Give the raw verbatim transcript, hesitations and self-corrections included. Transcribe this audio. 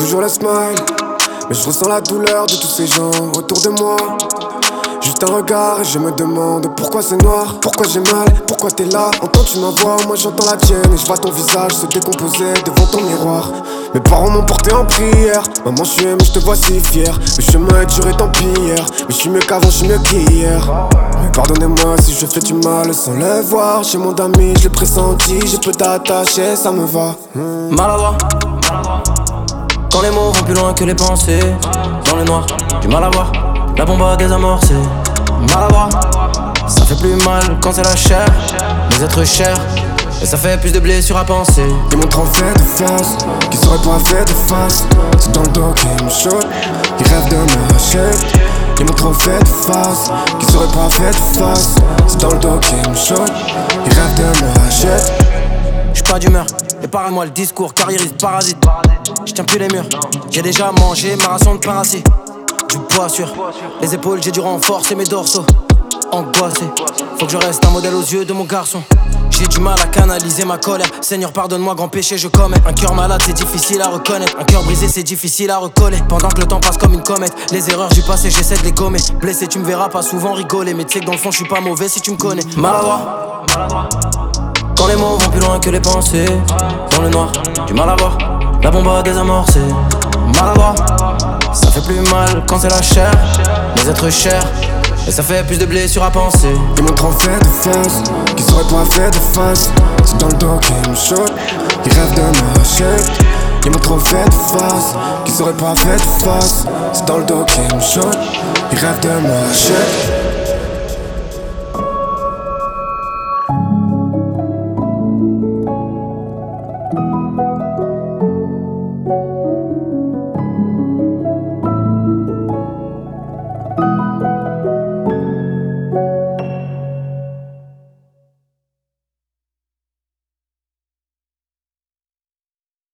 toujours le smile, mais je ressens la douleur de tous ces gens autour de moi. Juste un regard et je me demande pourquoi c'est noir, pourquoi j'ai mal, pourquoi t'es là. Entends-tu ma voix, moi j'entends la tienne et je vois ton visage se décomposer devant ton miroir. Mes parents m'ont porté en prière, maman je suis mais je te vois si fier. Le chemin est dur et tant pis hier, mais je suis mieux qu'avant, je suis mieux qu'hier. Mais pardonnez-moi si je fais du mal sans le voir. Chez mon ami, je l'ai pressenti, j'ai peu t'attacher, ça me va. hmm. Maladroit, quand les mots vont plus loin que les pensées. Dans le noir, du mal à voir, la bombe a désamorcé. Maladroit, ça fait plus mal quand c'est la chair, les êtres chers. Et ça fait plus de blessures à penser. Ils montrent en fait de face, qui serait pas fait de face. C'est dans le dos qui me choque, ils rêvent de m'acheter. Ils montrent en fait de face, qui serait pas fait de face. C'est dans le dos qui me choque, ils rêvent de m'acheter. J'suis pas d'humeur, épargne-moi le discours, carriériste parasite. J'tiens plus les murs, j'ai déjà mangé ma ration de paracis. Du poids sur les épaules, j'ai du renfort, c'est mes dorsaux. Angoissé, faut que je reste un modèle aux yeux de mon garçon. J'ai du mal à canaliser ma colère. Seigneur pardonne-moi, grand péché je commets. Un cœur malade c'est difficile à reconnaître, un cœur brisé c'est difficile à recoller. Pendant que le temps passe comme une comète, les erreurs du passé j'essaie de les gommer. Blessé tu me verras pas souvent rigoler, mais tu sais que dans le fond je suis pas mauvais si tu me connais. Maladroit, quand les mots vont plus loin que les pensées. Dans le noir, du mal à voir, la bombe a désamorcé. Maladroit, ça fait plus mal quand c'est la chair, les êtres chers. Et ça fait plus de blessures à penser. Ils montrent en fait de face, qui serait pas fait de face. C'est dans le dos qui me choque, ils rêvent de m'acheter. Ils montrent en fait de face, qui serait pas fait de face. C'est dans le dos qui me choque, ils rêvent de m'acheter.